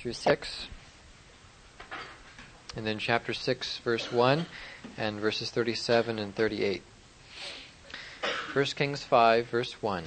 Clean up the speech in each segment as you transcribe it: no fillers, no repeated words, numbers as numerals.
through 6. And then chapter 6, verse 1, and verses 37 and 38. 1 Kings 5, verse 1.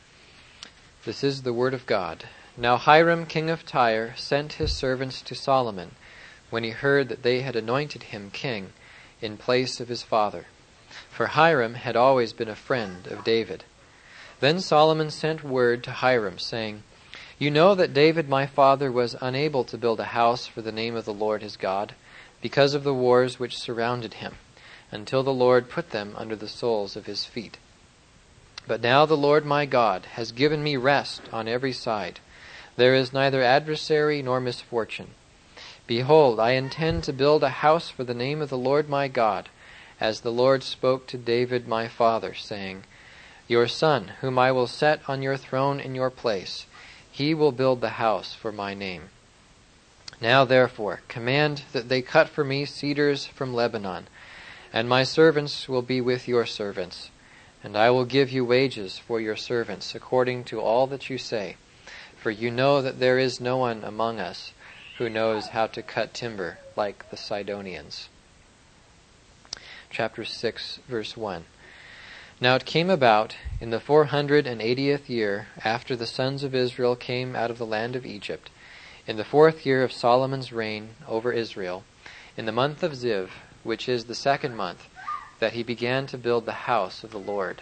This is the word of God. Now Hiram, king of Tyre, sent his servants to Solomon when he heard that they had anointed him king in place of his father. For Hiram had always been a friend of David. Then Solomon sent word to Hiram, saying, You know that David my father was unable to build a house for the name of the Lord his God, because of the wars which surrounded him, until the Lord put them under the soles of his feet. But now the Lord my God has given me rest on every side. There is neither adversary nor misfortune. Behold, I intend to build a house for the name of the Lord my God, as the Lord spoke to David my father, saying, Your son, whom I will set on your throne in your place, he will build the house for my name. Now therefore, command that they cut for me cedars from Lebanon, and my servants will be with your servants, and I will give you wages for your servants according to all that you say, for you know that there is no one among us who knows how to cut timber like the Sidonians. Chapter 6, verse 1. Now it came about in the 480th year after the sons of Israel came out of the land of Egypt, in the 4th year of Solomon's reign over Israel, in the month of Ziv, which is the 2nd month, that he began to build the house of the Lord.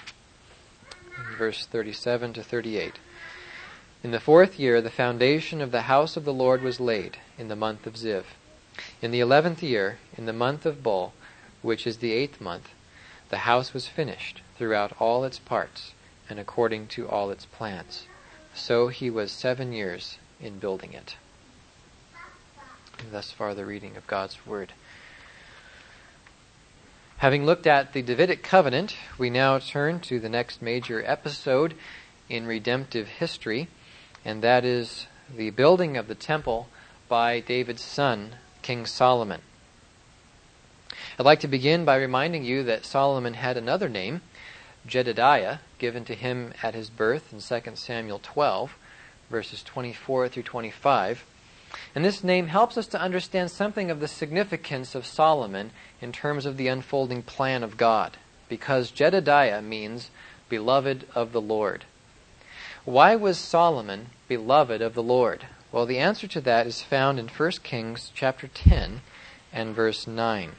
Verse 37 to 38. In the 4th year the foundation of the house of the Lord was laid, in the month of Ziv. In the 11th year, in the month of Bul, which is the 8th month, the house was finished throughout all its parts, and according to all its plans. So he was 7 years in building it. And thus far the reading of God's Word. Having looked at the Davidic covenant, we now turn to the next major episode in redemptive history, and that is the building of the temple by David's son, King Solomon. I'd like to begin by reminding you that Solomon had another name, Jedediah, given to him at his birth in 2 Samuel 12, verses 24 through 25. And this name helps us to understand something of the significance of Solomon in terms of the unfolding plan of God, because Jedediah means beloved of the Lord. Why was Solomon beloved of the Lord? Well, the answer to that is found in 1 Kings chapter 10 and verse 9.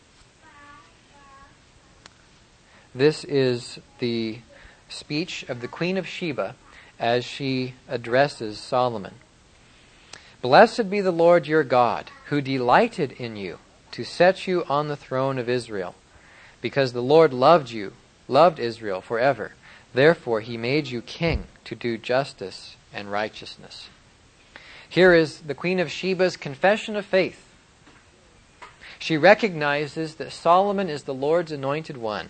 This is the speech of the Queen of Sheba as she addresses Solomon. Blessed be the Lord your God, who delighted in you to set you on the throne of Israel, because the Lord loved Israel forever. Therefore he made you king to do justice and righteousness. Here is the Queen of Sheba's confession of faith. She recognizes that Solomon is the Lord's anointed one.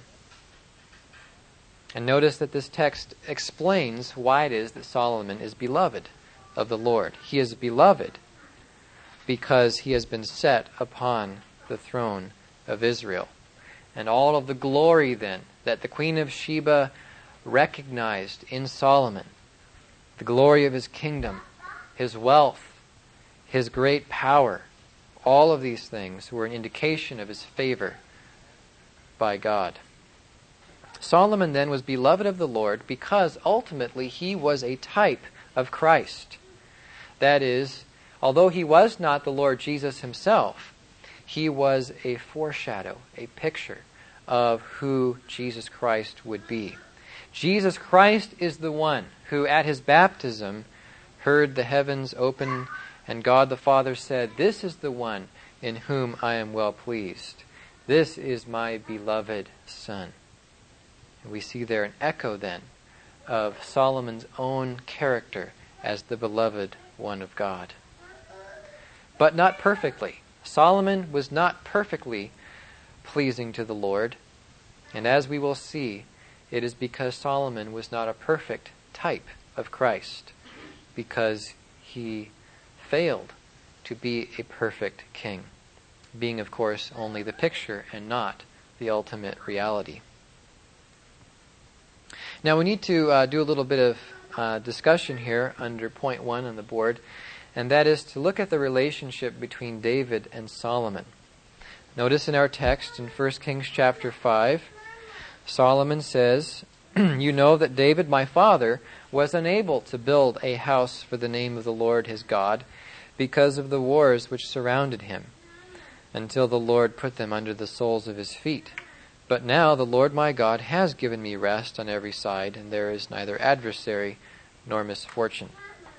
And notice that this text explains why it is that Solomon is beloved of the Lord. He is beloved because he has been set upon the throne of Israel. And all of the glory then that the Queen of Sheba recognized in Solomon, the glory of his kingdom, his wealth, his great power, all of these things were an indication of his favor by God. Solomon then was beloved of the Lord because ultimately he was a type of Christ. That is, although he was not the Lord Jesus himself, he was a foreshadow, a picture of who Jesus Christ would be. Jesus Christ is the one who at his baptism heard the heavens open and God the Father said, This is the one in whom I am well pleased. This is my beloved Son. And we see there an echo then of Solomon's own character as the beloved one of God. But not perfectly. Solomon was not perfectly pleasing to the Lord. And as we will see, it is because Solomon was not a perfect type of Christ, because he failed to be a perfect king, being, of course, only the picture and not the ultimate reality. Now we need to do a little bit of discussion here under point 1 on the board, and that is to look at the relationship between David and Solomon. Notice in our text in 1 Kings chapter 5, Solomon says, "You know that David my father was unable to build a house for the name of the Lord his God because of the wars which surrounded him, until the Lord put them under the soles of his feet. But now the Lord my God has given me rest on every side, and there is neither adversary nor misfortune."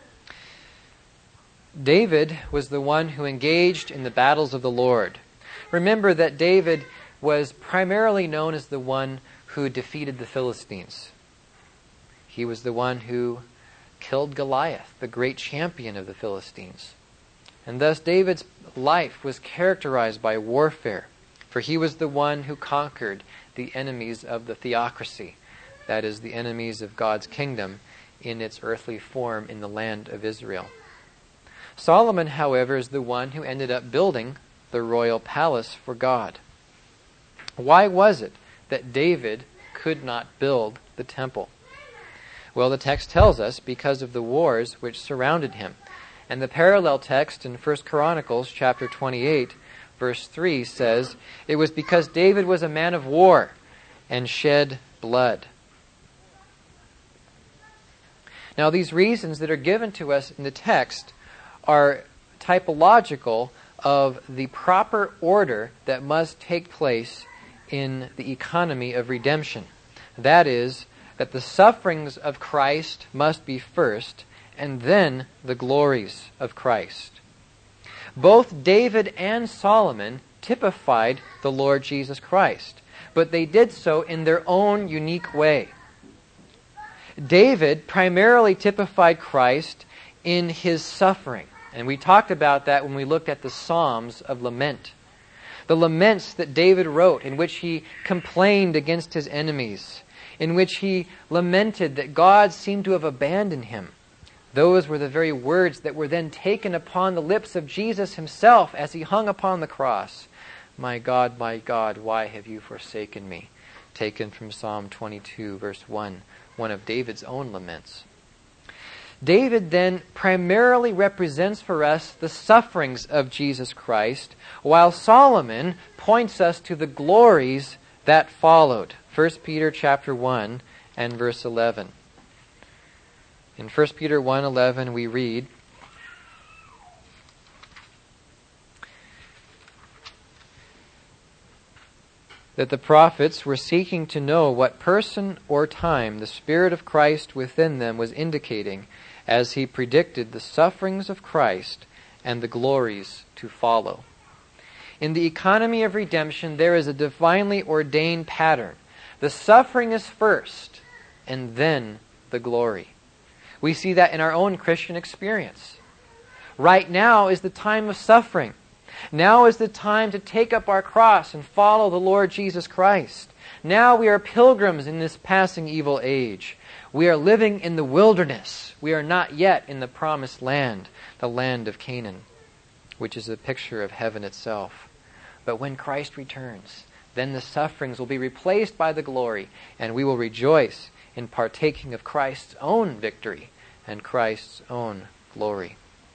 David was the one who engaged in the battles of the Lord. Remember that David was primarily known as the one who defeated the Philistines. He was the one who killed Goliath, the great champion of the Philistines. And thus David's life was characterized by warfare, for he was the one who conquered the enemies of the theocracy, that is, the enemies of God's kingdom in its earthly form in the land of Israel. Solomon, however, is the one who ended up building the royal palace for God. Why was it that David could not build the temple? Well, the text tells us because of the wars which surrounded him. And the parallel text in 1 Chronicles chapter 28, verse 3 says, "It was because David was a man of war and shed blood." Now, these reasons that are given to us in the text are typological of the proper order that must take place in the economy of redemption. That is, that the sufferings of Christ must be first, and then the glories of Christ. Both David and Solomon typified the Lord Jesus Christ, but they did so in their own unique way. David primarily typified Christ in his suffering, and we talked about that when we looked at the Psalms of lament. The laments that David wrote, in which he complained against his enemies, in which he lamented that God seemed to have abandoned him. Those were the very words that were then taken upon the lips of Jesus himself as he hung upon the cross. my God, why have you forsaken me?" Taken from Psalm 22, verse 1, one of David's own laments. David then primarily represents for us the sufferings of Jesus Christ, while Solomon points us to the glories that followed. 1 Peter chapter 1 and verse 11. In 1 Peter 1:11 we read, that the prophets were seeking to know what person or time the Spirit of Christ within them was indicating as he predicted the sufferings of Christ and the glories to follow. In the economy of redemption, there is a divinely ordained pattern. The suffering is first, and then the glory. We see that in our own Christian experience. Right now is the time of suffering. Now is the time to take up our cross and follow the Lord Jesus Christ. Now we are pilgrims in this passing evil age. We are living in the wilderness. We are not yet in the promised land, the land of Canaan, which is a picture of heaven itself. But when Christ returns, then the sufferings will be replaced by the glory, and we will rejoice in partaking of Christ's own victory and Christ's own glory.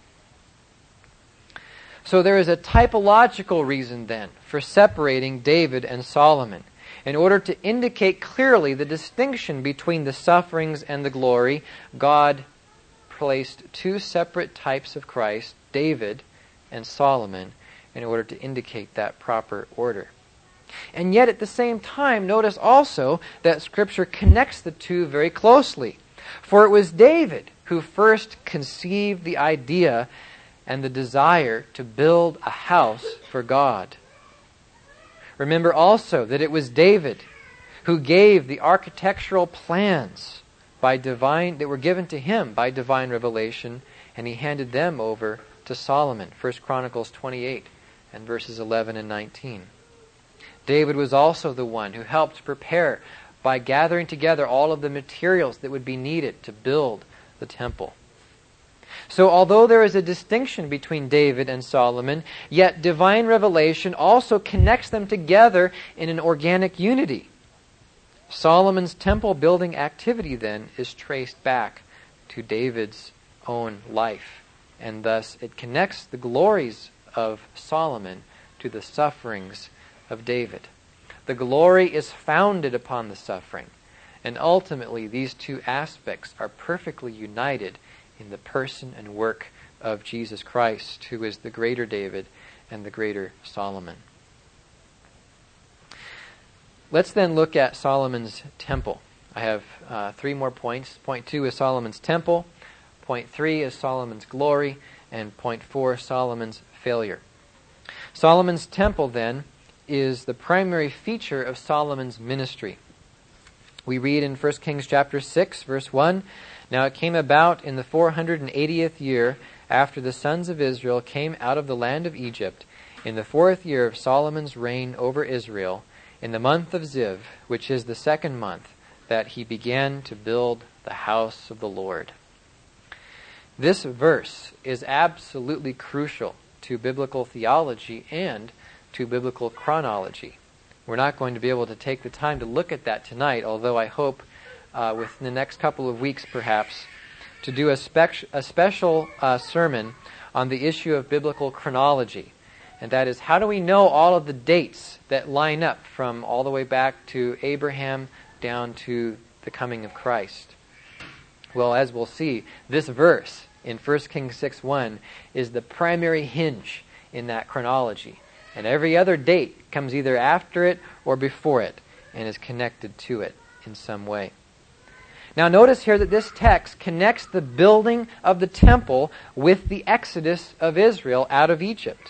So there is a typological reason then for separating David and Solomon. In order to indicate clearly the distinction between the sufferings and the glory, God placed two separate types of Christ, David and Solomon, in order to indicate that proper order. And yet at the same time, notice also that Scripture connects the two very closely. For it was David who first conceived the idea and the desire to build a house for God. Remember also that it was David who gave the architectural plans that were given to him by divine revelation, and he handed them over to Solomon. 1 Chronicles 28 and verses 11 and 19. David was also the one who helped prepare by gathering together all of the materials that would be needed to build the temple. So although there is a distinction between David and Solomon, yet divine revelation also connects them together in an organic unity. Solomon's temple building activity then is traced back to David's own life. and thus it connects the glories of Solomon to the sufferings of David. The glory is founded upon the suffering, and ultimately these two aspects are perfectly united in the person and work of Jesus Christ, who is the greater David and the greater Solomon. Let's then look at Solomon's temple. I have 3 more points. Point 2 is Solomon's temple. Point 3 is Solomon's glory. And point 4, Solomon's failure. Solomon's temple, then, is the primary feature of Solomon's ministry. We read in 1 Kings chapter 6, verse 1, "Now it came about in the 480th year after the sons of Israel came out of the land of Egypt, in the 4th year of Solomon's reign over Israel, in the month of Ziv, which is the 2nd month, that he began to build the house of the Lord." This verse is absolutely crucial to biblical theology and to biblical chronology. We're not going to be able to take the time to look at that tonight, although I hope within the next couple of weeks perhaps to do a special sermon on the issue of biblical chronology. And that is, how do we know all of the dates that line up from all the way back to Abraham down to the coming of Christ? Well, as we'll see, this verse in 1 Kings 6:1 is the primary hinge in that chronology. And every other date comes either after it or before it and is connected to it in some way. Now notice here that this text connects the building of the temple with the exodus of Israel out of Egypt.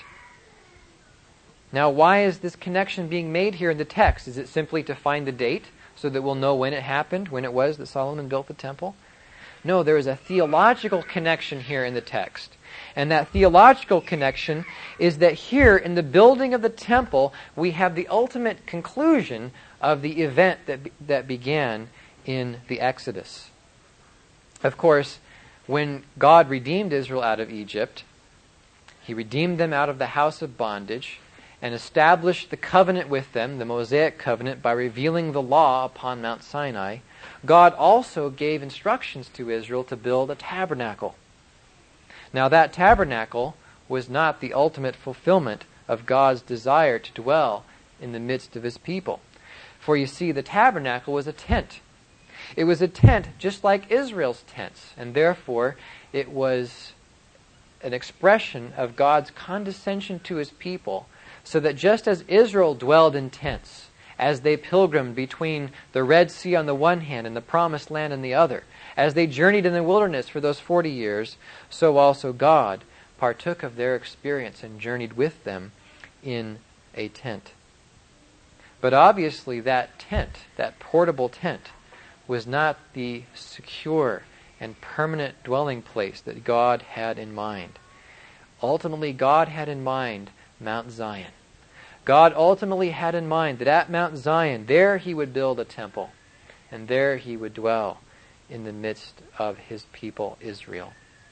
Now, why is this connection being made here in the text? Is it simply to find the date so that we'll know when it happened, when it was that Solomon built the temple? No, there is a theological connection here in the text. And that theological connection is that here in the building of the temple, we have the ultimate conclusion of the event that began in the Exodus. Of course, when God redeemed Israel out of Egypt, He redeemed them out of the house of bondage and established the covenant with them, the Mosaic covenant, by revealing the law upon Mount Sinai. God also gave instructions to Israel to build a tabernacle. Now that tabernacle was not the ultimate fulfillment of God's desire to dwell in the midst of His people. For you see, the tabernacle was a tent. It was a tent just like Israel's tents, and therefore it was an expression of God's condescension to His people, so that just as Israel dwelled in tents, as they pilgrimed between the Red Sea on the one hand and the Promised Land on the other, as they journeyed in the wilderness for those 40 years, so also God partook of their experience and journeyed with them in a tent. But obviously that tent, that portable tent, was not the secure and permanent dwelling place that God had in mind. Ultimately, God had in mind Mount Zion. God ultimately had in mind that at Mount Zion, there He would build a temple, and there He would dwell in the midst of His people, Israel.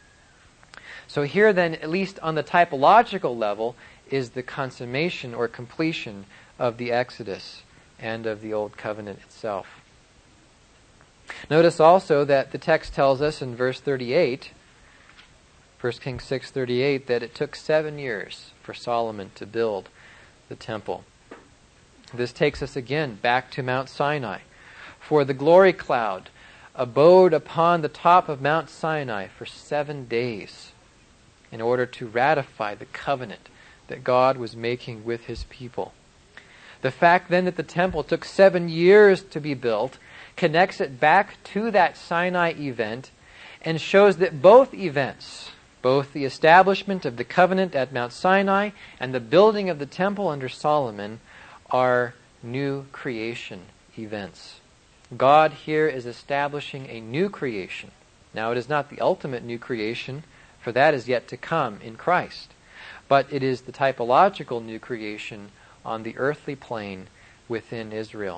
So here then, at least on the typological level, is the consummation or completion of the Exodus and of the Old Covenant itself. Notice also that the text tells us in verse 38, 1 Kings 6:38, that it took 7 years for Solomon to build the temple. This takes us again back to Mount Sinai. For the glory cloud abode upon the top of Mount Sinai for 7 days in order to ratify the covenant that God was making with His people. The fact then that the temple took 7 years to be built connects it back to that Sinai event and shows that both events, both the establishment of the covenant at Mount Sinai and the building of the temple under Solomon, are new creation events. God here is establishing a new creation. Now it is not the ultimate new creation, for that is yet to come in Christ. But it is the typological new creation on the earthly plane within Israel.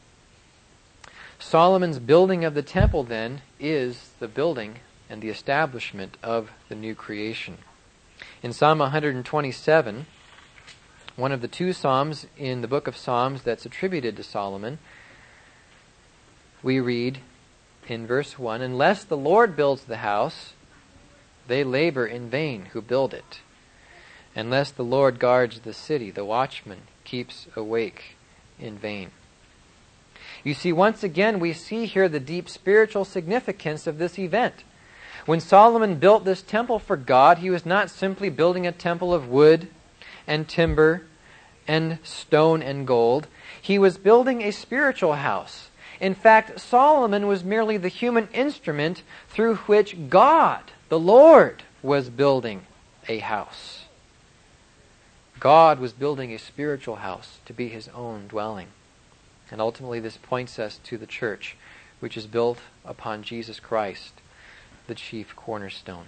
Solomon's building of the temple, then, is the building and the establishment of the new creation. In Psalm 127, one of the 2 psalms in the book of Psalms that's attributed to Solomon, we read in verse 1, "Unless the Lord builds the house, They labor in vain who build it. Unless the Lord guards the city, the watchman keeps awake in vain. You see, once again, we see here the deep spiritual significance of this event. When Solomon built this temple for God, he was not simply building a temple of wood and timber and stone and gold. He was building a spiritual house. In fact, Solomon was merely the human instrument through which God, the Lord, was building a house. God was building a spiritual house to be his own dwelling. And ultimately this points us to the church, which is built upon Jesus Christ, the chief cornerstone.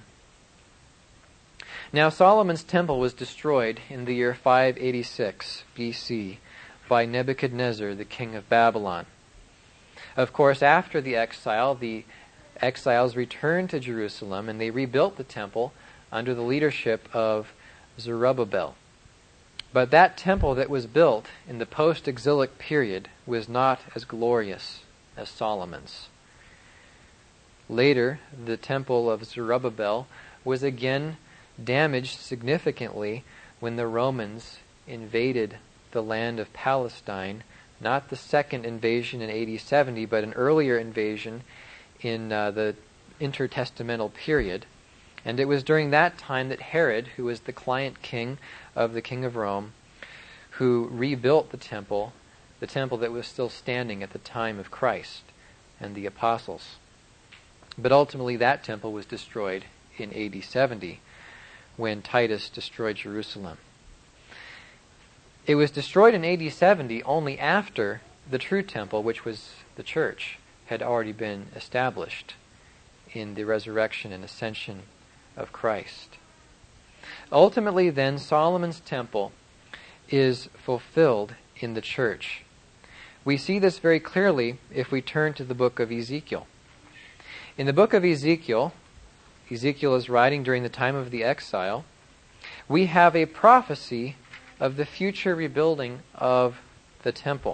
Now Solomon's temple was destroyed in the year 586 BC by Nebuchadnezzar, the king of Babylon. Of course, after the exiles returned to Jerusalem and they rebuilt the temple under the leadership of Zerubbabel. But that temple that was built in the post-exilic period was not as glorious as Solomon's. Later, the temple of Zerubbabel was again damaged significantly when the Romans invaded the land of Palestine, not the second invasion in AD 70, but an earlier invasion in the intertestamental period. And it was during that time that Herod, who was the client king of the king of Rome, who rebuilt the temple that was still standing at the time of Christ and the apostles. But ultimately that temple was destroyed in AD 70 when Titus destroyed Jerusalem. It was destroyed in AD 70 only after the true temple, which was the church, had already been established in the resurrection and ascension of Christ. Ultimately, then, Solomon's temple is fulfilled in the church. We see this very clearly if we turn to the book of Ezekiel. In the book of Ezekiel, Ezekiel is writing during the time of the exile, we have a prophecy of the future rebuilding of the temple.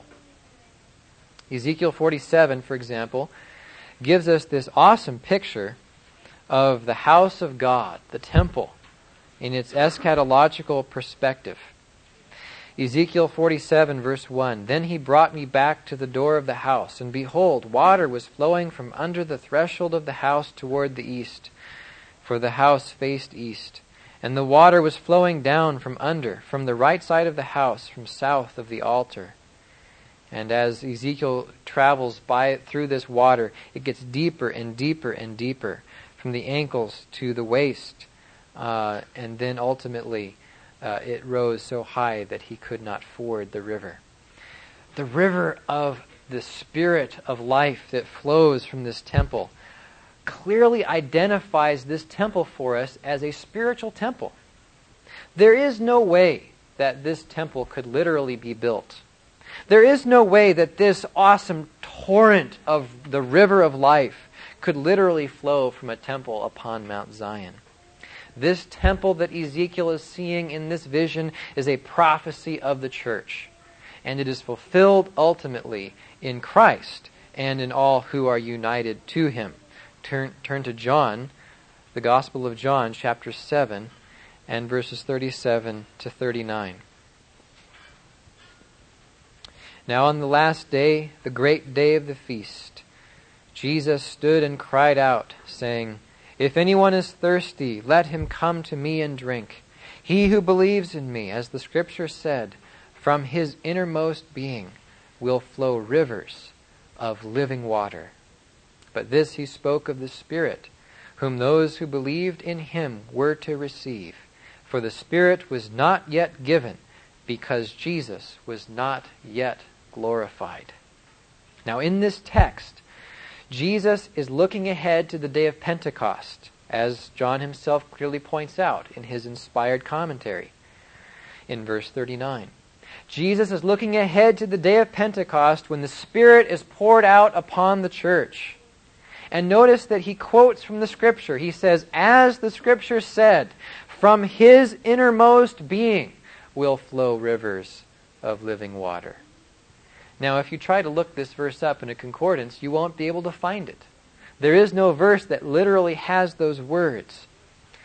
Ezekiel 47, for example, gives us this awesome picture of the house of God, the temple, in its eschatological perspective. Ezekiel 47, verse 1, "Then he brought me back to the door of the house, and behold, water was flowing from under the threshold of the house toward the east, for the house faced east. And the water was flowing down from under, from the right side of the house, from south of the altar." And as Ezekiel travels through this water, it gets deeper and deeper and deeper, from the ankles to the waist, and then ultimately it rose so high that he could not ford the river. The river of the Spirit of life that flows from this temple clearly identifies this temple for us as a spiritual temple. There is no way that this temple could literally be built. There is no way that this awesome torrent of the river of life could literally flow from a temple upon Mount Zion. This temple that Ezekiel is seeing in this vision is a prophecy of the church, and it is fulfilled ultimately in Christ and in all who are united to him. Turn to John, the Gospel of John, chapter 7, and verses 37 to 39. "Now on the last day, the great day of the feast, Jesus stood and cried out, saying, 'If anyone is thirsty, let him come to me and drink. He who believes in me, as the Scripture said, from his innermost being will flow rivers of living water.' But this he spoke of the Spirit, whom those who believed in him were to receive. For the Spirit was not yet given, because Jesus was not yet glorified." Now in this text, Jesus is looking ahead to the day of Pentecost, as John himself clearly points out in his inspired commentary in verse 39. Jesus is looking ahead to the day of Pentecost when the Spirit is poured out upon the church. And notice that he quotes from the Scripture. He says, "As the Scripture said, from his innermost being will flow rivers of living water." Now, if you try to look this verse up in a concordance, you won't be able to find it. There is no verse that literally has those words.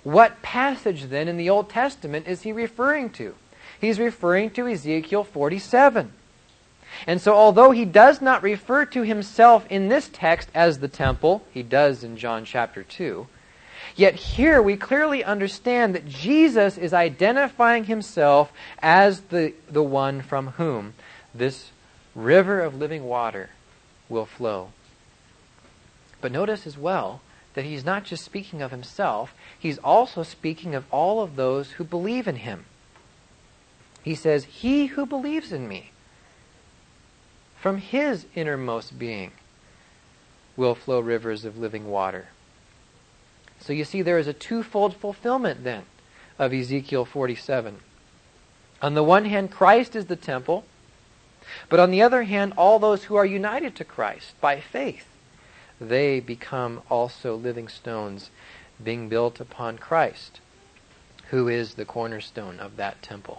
What passage then in the Old Testament is he referring to? He's referring to Ezekiel 47. And so although he does not refer to himself in this text as the temple, he does in John chapter 2, yet here we clearly understand that Jesus is identifying himself as the one from whom this river of living water will flow. But notice as well that he's not just speaking of himself, he's also speaking of all of those who believe in him. He says, "He who believes in me, from his innermost being will flow rivers of living water." So you see there is a twofold fulfillment then of Ezekiel 47. On the one hand, Christ is the temple, but on the other hand, all those who are united to Christ by faith, they become also living stones being built upon Christ, who is the cornerstone of that temple.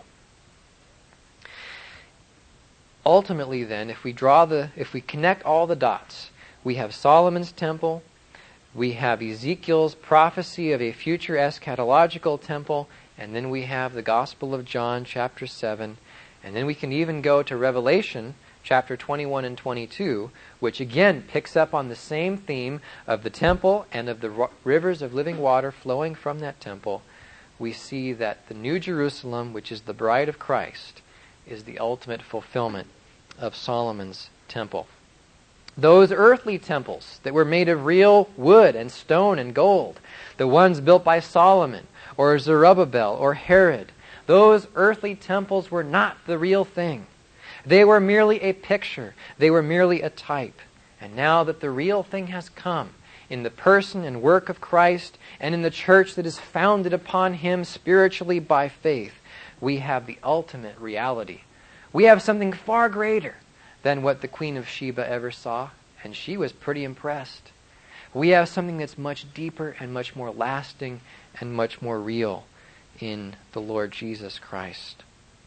Ultimately then, if we connect all the dots, we have Solomon's temple, we have Ezekiel's prophecy of a future eschatological temple, and then we have the Gospel of John chapter 7, and then we can even go to Revelation chapter 21 and 22, which again picks up on the same theme of the temple and of the rivers of living water flowing from that temple. We see that the New Jerusalem, which is the bride of Christ, is the ultimate fulfillment of Solomon's temple. Those earthly temples that were made of real wood and stone and gold, the ones built by Solomon or Zerubbabel or Herod, those earthly temples were not the real thing. They were merely a picture. They were merely a type. And now that the real thing has come in the person and work of Christ and in the church that is founded upon him spiritually by faith, we have the ultimate reality. We have something far greater than what the Queen of Sheba ever saw, and she was pretty impressed. We have something that's much deeper and much more lasting and much more real in the Lord Jesus Christ.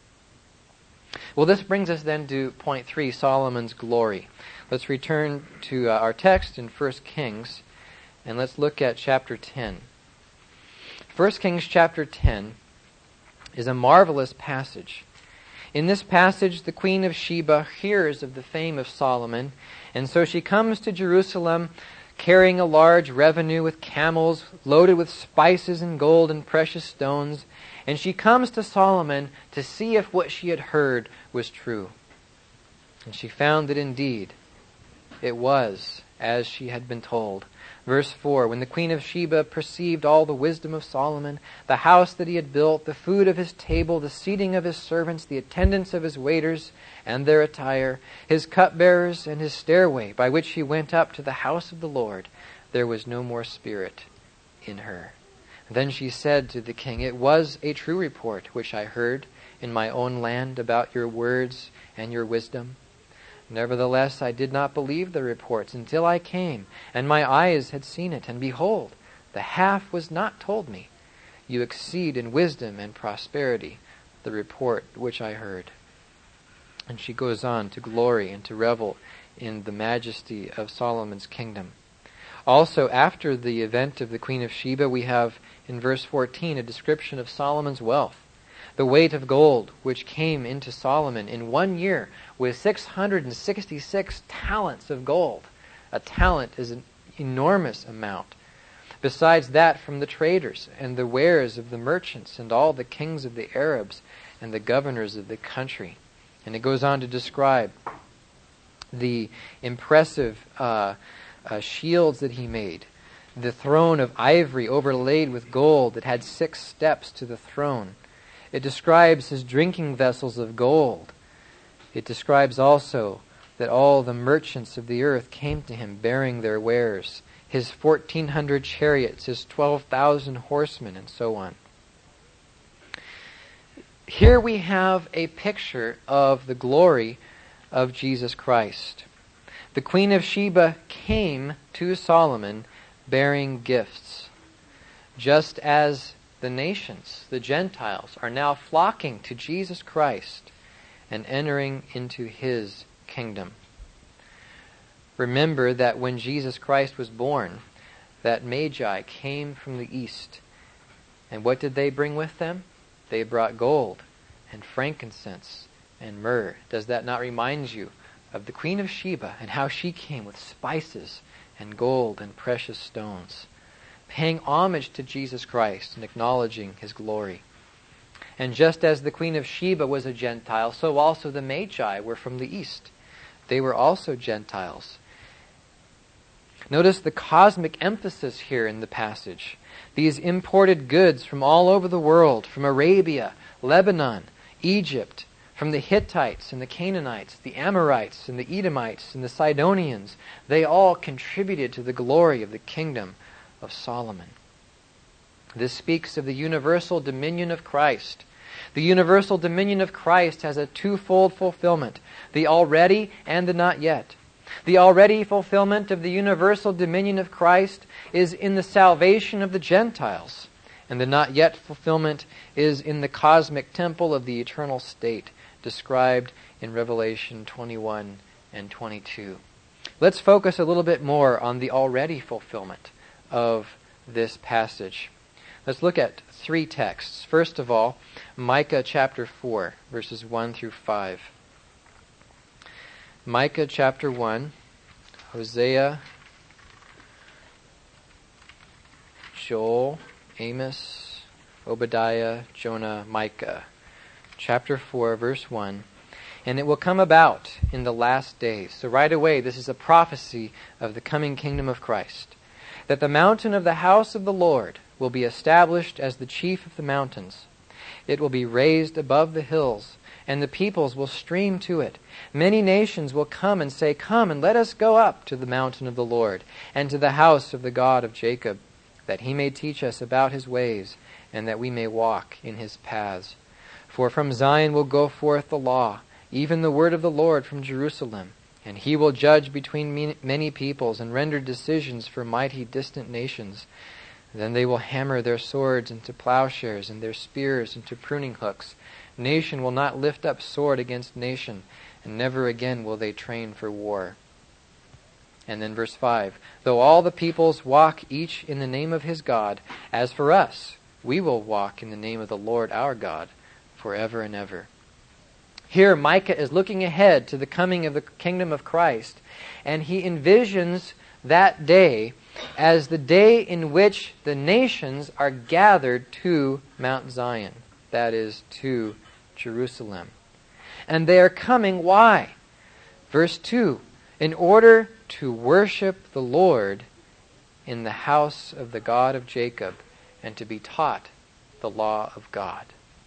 Well, this brings us then to point 3, Solomon's glory. Let's return to our text in 1 Kings, and let's look at chapter 10. 1 Kings chapter 10 is a marvelous passage. In this passage, the Queen of Sheba hears of the fame of Solomon, and so she comes to Jerusalem carrying a large revenue with camels loaded with spices and gold and precious stones, and she comes to Solomon to see if what she had heard was true. And she found that indeed it was as she had been told. Verse 4, when the Queen of Sheba perceived all the wisdom of Solomon, the house that he had built, the food of his table, the seating of his servants, the attendance of his waiters and their attire, his cupbearers and his stairway by which he went up to the house of the Lord, there was no more spirit in her. Then she said to the king, "It was a true report which I heard in my own land about your words and your wisdom. Nevertheless, I did not believe the reports until I came, and my eyes had seen it. And behold, the half was not told me. You exceed in wisdom and prosperity the report which I heard." And she goes on to glory and to revel in the majesty of Solomon's kingdom. Also, after the event of the Queen of Sheba, we have in verse 14 a description of Solomon's wealth. The weight of gold which came into Solomon in 1 year was 666 talents of gold. A talent is an enormous amount. Besides that, from the traders and the wares of the merchants and all the kings of the Arabs and the governors of the country. And it goes on to describe the impressive shields that he made, the throne of ivory overlaid with gold that had 6 steps to the throne. It describes his drinking vessels of gold. It describes also that all the merchants of the earth came to him bearing their wares, his 1,400 chariots, his 12,000 horsemen, and so on. Here we have a picture of the glory of Jesus Christ. The Queen of Sheba came to Solomon bearing gifts, just as the nations, the Gentiles, are now flocking to Jesus Christ and entering into his kingdom. Remember that when Jesus Christ was born, that Magi came from the east And what did they bring with them? They brought gold and frankincense and myrrh. Does that not remind you of the Queen of Sheba and how she came with spices and gold and precious stones, paying homage to Jesus Christ and acknowledging His glory? And just as the Queen of Sheba was a Gentile, so also the Magi were from the east. They were also Gentiles. Notice the cosmic emphasis here in the passage. These imported goods from all over the world, from Arabia, Lebanon, Egypt, from the Hittites and the Canaanites, the Amorites and the Edomites and the Sidonians, they all contributed to the glory of the kingdom of Solomon. This speaks of the universal dominion of Christ. The universal dominion of Christ has a twofold fulfillment, the already and the not yet. The already fulfillment of the universal dominion of Christ is in the salvation of the Gentiles, and the not yet fulfillment is in the cosmic temple of the eternal state, described in Revelation 21 and 22. Let's focus a little bit more on the already fulfillment of this passage. Let's look at 3 texts. First of all, Micah chapter 4, verses 1 through 5. Micah chapter 1, Hosea, Joel, Amos, Obadiah, Jonah, Micah. Chapter 4, verse 1. And it will come about in the last days. So right away, this is a prophecy of the coming kingdom of Christ. That the mountain of the house of the Lord will be established as the chief of the mountains. It will be raised above the hills, and the peoples will stream to it. Many nations will come and say, "Come and let us go up to the mountain of the Lord, and to the house of the God of Jacob, that He may teach us about His ways, and that we may walk in His paths. For from Zion will go forth the law, even the word of the Lord from Jerusalem. And He will judge between many peoples, and render decisions for mighty distant nations. Then they will hammer their swords into plowshares, and their spears into pruning hooks. Nation will not lift up sword against nation, and never again will they train for war." And then verse 5, "Though all the peoples walk each in the name of his God, as for us, we will walk in the name of the Lord our God, forever and ever." Here Micah is looking ahead to the coming of the kingdom of Christ, and he envisions that day as the day in which the nations are gathered to Mount Zion, that is, to Jerusalem. And they are coming, why? Verse 2, "In order to worship the Lord in the house of the God of Jacob, and to be taught the law of God."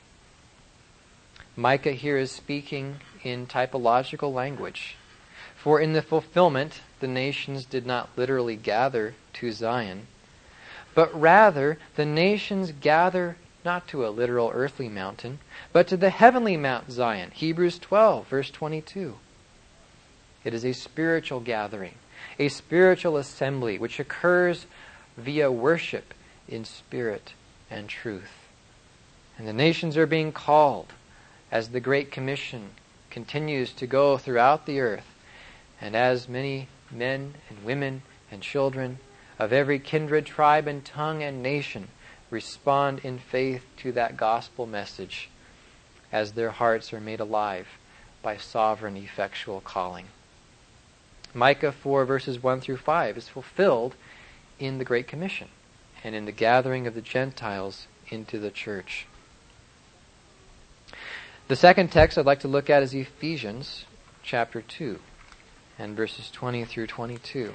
Micah here is speaking in typological language. For in the fulfillment, the nations did not literally gather to Zion, but rather the nations gather not to a literal earthly mountain, but to the heavenly Mount Zion. Hebrews 12, verse 22. It is a spiritual gathering, a spiritual assembly, which occurs via worship in spirit and truth. And the nations are being called as the Great Commission continues to go throughout the earth, and as many men and women and children of every kindred, tribe, and tongue and nation respond in faith to that gospel message as their hearts are made alive by sovereign effectual calling. Micah 4 verses 1 through 5 is fulfilled in the Great Commission and in the gathering of the Gentiles into the church. The second text I'd like to look at is Ephesians chapter 2 and verses 20 through 22.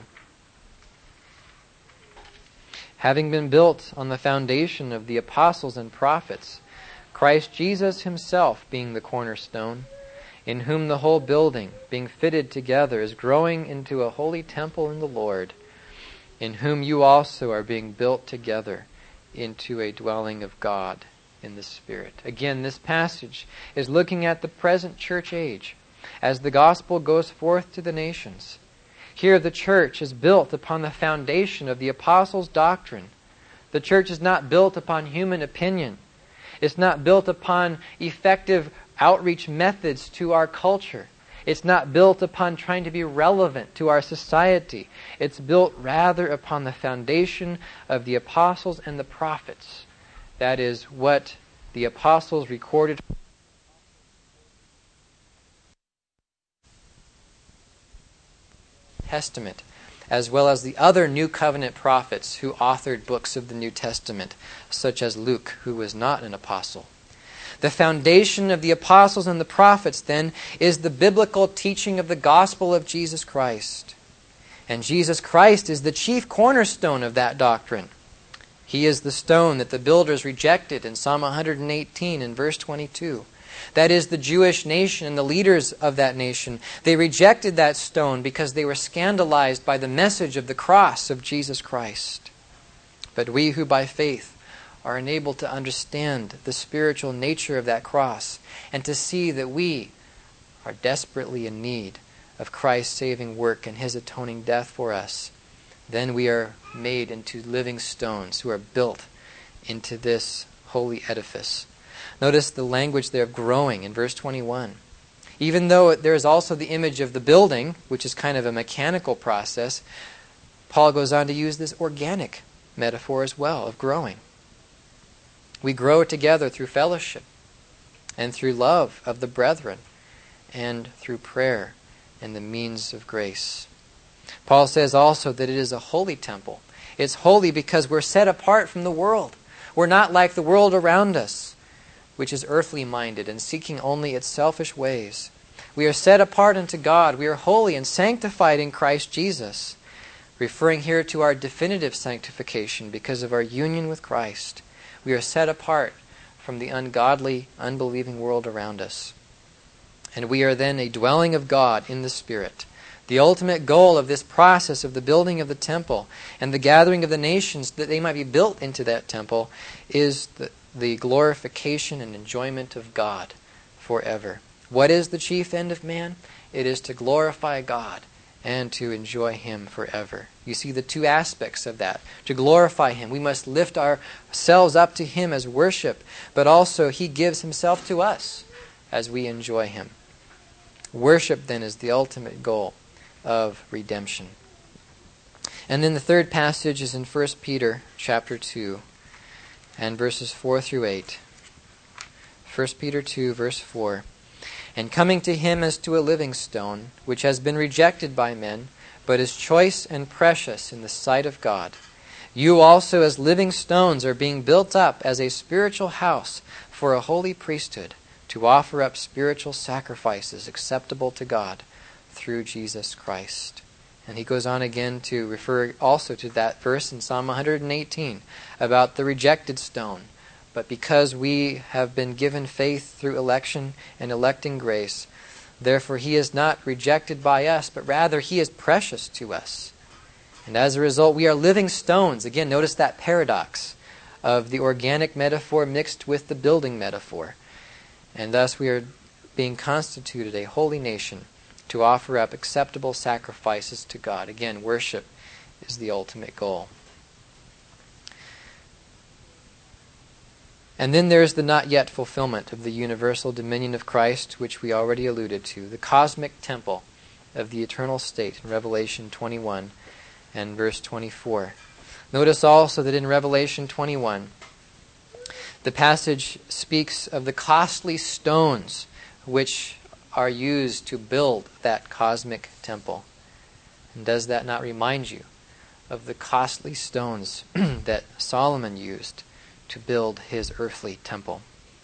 "Having been built on the foundation of the apostles and prophets, Christ Jesus Himself being the cornerstone, in whom the whole building, being fitted together, is growing into a holy temple in the Lord, in whom you also are being built together into a dwelling of God in the Spirit." Again, this passage is looking at the present church age as the gospel goes forth to the nations. Here the church is built upon the foundation of the apostles' doctrine. The church is not built upon human opinion. It's not built upon effective outreach methods to our culture. It's not built upon trying to be relevant to our society. It's built rather upon the foundation of the apostles and the prophets, That is what the apostles recorded Testament, as well as the other New Covenant prophets who authored books of the New Testament, such as Luke, who was not an apostle. The foundation of the apostles and the prophets, then, is the biblical teaching of the gospel of Jesus Christ. And Jesus Christ is the chief cornerstone of that doctrine. He is the stone that the builders rejected in Psalm 118 and verse 22. That is the Jewish nation and the leaders of that nation. They rejected that stone because they were scandalized by the message of the cross of Jesus Christ. But we who by faith are enabled to understand the spiritual nature of that cross and to see that we are desperately in need of Christ's saving work and His atoning death for us, then we are made into living stones who are built into this holy edifice. Notice the language there of growing in verse 21. Even though there is also the image of the building, which is kind of a mechanical process, Paul goes on to use this organic metaphor as well of growing. We grow together through fellowship and through love of the brethren and through prayer and the means of grace. Paul says also that it is a holy temple. It's holy because we're set apart from the world. We're not like the world around us, which is earthly minded and seeking only its selfish ways. We are set apart unto God. We are holy and sanctified in Christ Jesus, referring here to our definitive sanctification because of our union with Christ. We are set apart from the ungodly, unbelieving world around us. And we are then a dwelling of God in the Spirit. The ultimate goal of this process of the building of the temple and the gathering of the nations that they might be built into that temple is the glorification and enjoyment of God forever. What is the chief end of man? It is to glorify God and to enjoy Him forever. You see the two aspects of that. To glorify Him, we must lift ourselves up to Him as worship, but also He gives Himself to us as we enjoy Him. Worship then is the ultimate goal of redemption. And then the third passage is in 1 Peter chapter 2 and verses 4 through 8. 1 Peter 2 verse 4. And coming to Him as to a living stone, which has been rejected by men, but is choice and precious in the sight of God. You also as living stones are being built up as a spiritual house for a holy priesthood, to offer up spiritual sacrifices acceptable to God through Jesus Christ. And he goes on again to refer also to that verse in Psalm 118 about the rejected stone. But because we have been given faith through election and electing grace, therefore He is not rejected by us, but rather He is precious to us. And as a result, we are living stones. Again, notice that paradox of the organic metaphor mixed with the building metaphor. And thus we are being constituted a holy nation to offer up acceptable sacrifices to God. Again, worship is the ultimate goal. And then there is the not yet fulfillment of the universal dominion of Christ, which we already alluded to, the cosmic temple of the eternal state in Revelation 21 and verse 24. Notice also that in Revelation 21, the passage speaks of the costly stones which are used to build that cosmic temple. And does that not remind you of the costly stones that Solomon used to build his earthly temple?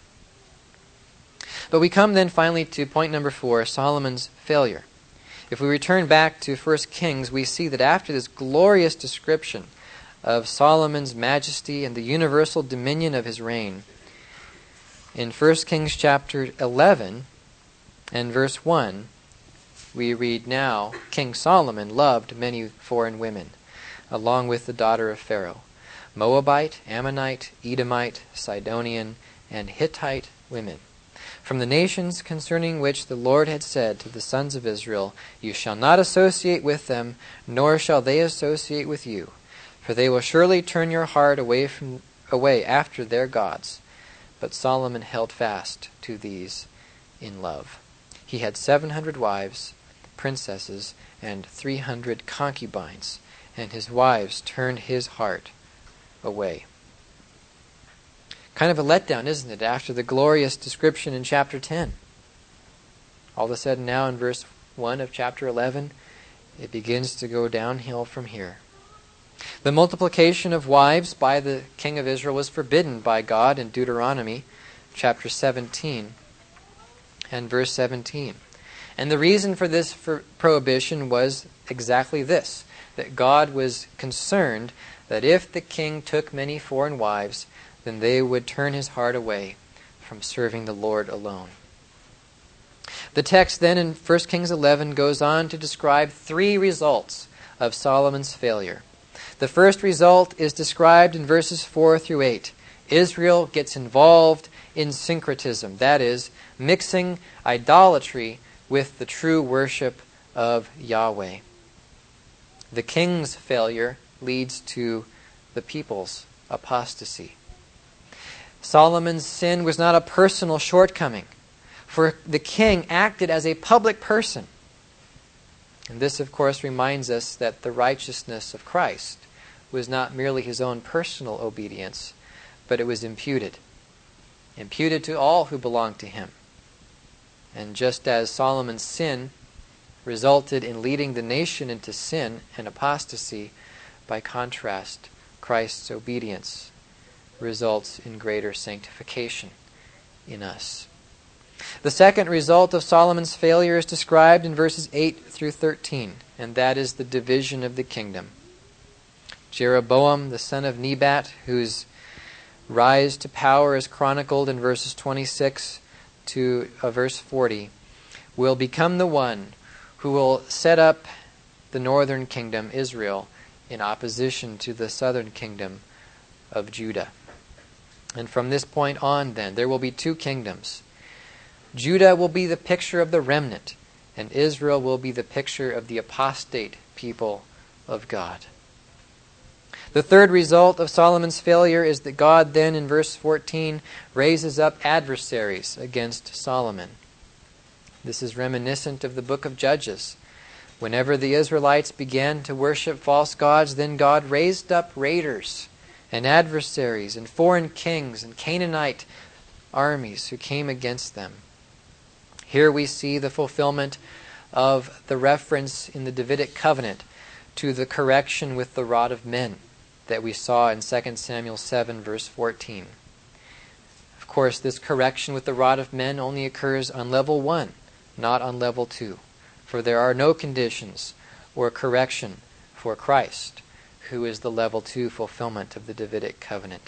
But we come then finally to point number 4, Solomon's failure. If we return back to 1 Kings, we see that after this glorious description of Solomon's majesty and the universal dominion of his reign, in 1 Kings chapter 11 and verse 1, we read, Now King Solomon loved many foreign women, along with the daughter of Pharaoh, Moabite, Ammonite, Edomite, Sidonian, and Hittite women, from the nations concerning which the Lord had said to the sons of Israel, You shall not associate with them, nor shall they associate with you, for they will surely turn your heart away after their gods. But Solomon held fast to these in love. He had 700 wives, princesses, and 300 concubines, and his wives turned his heart away. Kind of a letdown, isn't it, after the glorious description in chapter 10? All of a sudden now in verse 1 of chapter 11, it begins to go downhill from here. The multiplication of wives by the king of Israel was forbidden by God in Deuteronomy chapter 17 and verse 17. And the reason for this prohibition was exactly this, that God was concerned that if the king took many foreign wives, then they would turn his heart away from serving the Lord alone. The text then in 1 Kings 11 goes on to describe 3 results of Solomon's failure. The first result is described in verses 4 through 8. Israel gets involved in syncretism, that is, mixing idolatry with the true worship of Yahweh. The king's failure leads to the people's apostasy. Solomon's sin was not a personal shortcoming, for the king acted as a public person. And this, of course, reminds us that the righteousness of Christ was not merely his own personal obedience, but it was imputed to all who belonged to him. And just as Solomon's sin resulted in leading the nation into sin and apostasy, by contrast, Christ's obedience results in greater sanctification in us. The second result of Solomon's failure is described in verses 8 through 13, and that is the division of the kingdom. Jeroboam, the son of Nebat, whose rise to power is chronicled in verses 26 to verse 40, will become the one who will set up the northern kingdom, Israel, in opposition to the southern kingdom of Judah. And from this point on, then, there will be 2 kingdoms. Judah will be the picture of the remnant, and Israel will be the picture of the apostate people of God. The third result of Solomon's failure is that God then, in verse 14, raises up adversaries against Solomon. This is reminiscent of the book of Judges. Whenever the Israelites began to worship false gods, then God raised up raiders and adversaries and foreign kings and Canaanite armies who came against them. Here we see the fulfillment of the reference in the Davidic covenant to the correction with the rod of men that we saw in 2 Samuel 7, verse 14. Of course, this correction with the rod of men only occurs on level 1, not on level 2. For there are no conditions or correction for Christ, who is the level 2 fulfillment of the Davidic covenant.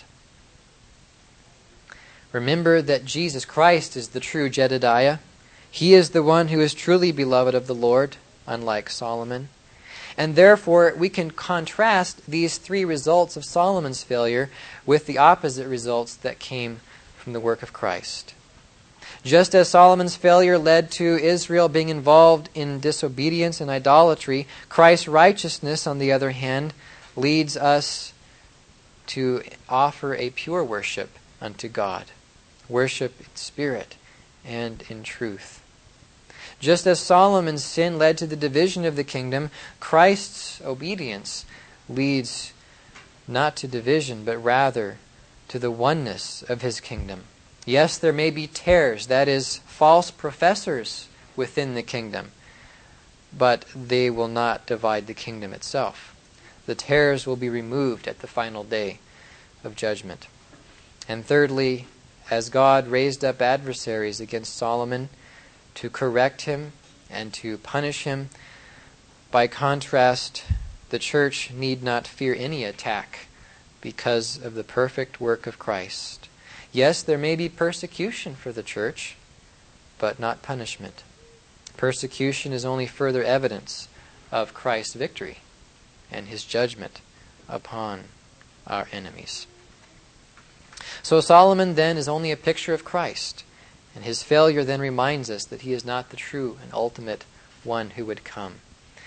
Remember that Jesus Christ is the true Jedediah. He is the one who is truly beloved of the Lord, unlike Solomon. And therefore, we can contrast these 3 results of Solomon's failure with the opposite results that came from the work of Christ. Just as Solomon's failure led to Israel being involved in disobedience and idolatry, Christ's righteousness, on the other hand, leads us to offer a pure worship unto God. Worship in spirit and in truth. Just as Solomon's sin led to the division of the kingdom, Christ's obedience leads not to division, but rather to the oneness of his kingdom. Yes, there may be tares, that is, false professors within the kingdom, but they will not divide the kingdom itself. The tares will be removed at the final day of judgment. And thirdly, as God raised up adversaries against Solomon to correct him and to punish him, by contrast, the church need not fear any attack because of the perfect work of Christ. Yes, there may be persecution for the church, but not punishment. Persecution is only further evidence of Christ's victory and his judgment upon our enemies. So Solomon then is only a picture of Christ, and his failure then reminds us that he is not the true and ultimate one who would come.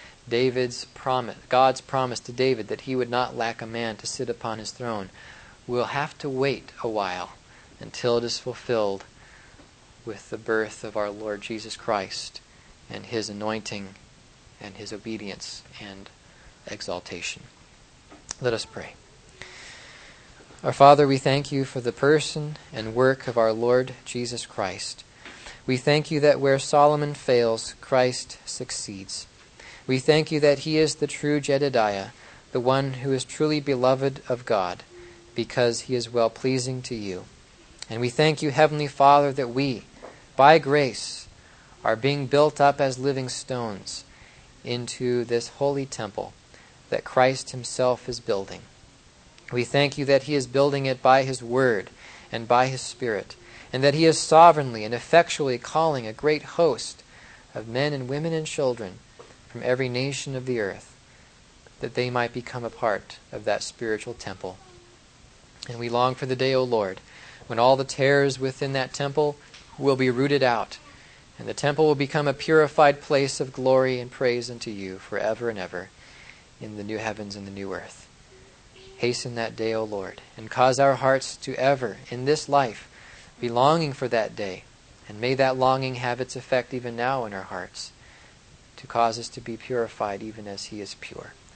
God's promise to David that he would not lack a man to sit upon his throne, will have to wait a while until it is fulfilled with the birth of our Lord Jesus Christ and his anointing and his obedience and exaltation. Let us pray. Our Father, we thank you for the person and work of our Lord Jesus Christ. We thank you that where Solomon fails, Christ succeeds. We thank you that he is the true Jedediah, the one who is truly beloved of God, because he is well-pleasing to you. And we thank you, Heavenly Father, that we, by grace, are being built up as living stones into this holy temple that Christ himself is building. We thank you that he is building it by his word and by his Spirit, and that he is sovereignly and effectually calling a great host of men and women and children from every nation of the earth, that they might become a part of that spiritual temple. And we long for the day, O Lord, when all the tares within that temple will be rooted out, and the temple will become a purified place of glory and praise unto you forever and ever in the new heavens and the new earth. Hasten that day, O Lord, and cause our hearts to ever, in this life, be longing for that day. And may that longing have its effect even now in our hearts, to cause us to be purified even as he is pure.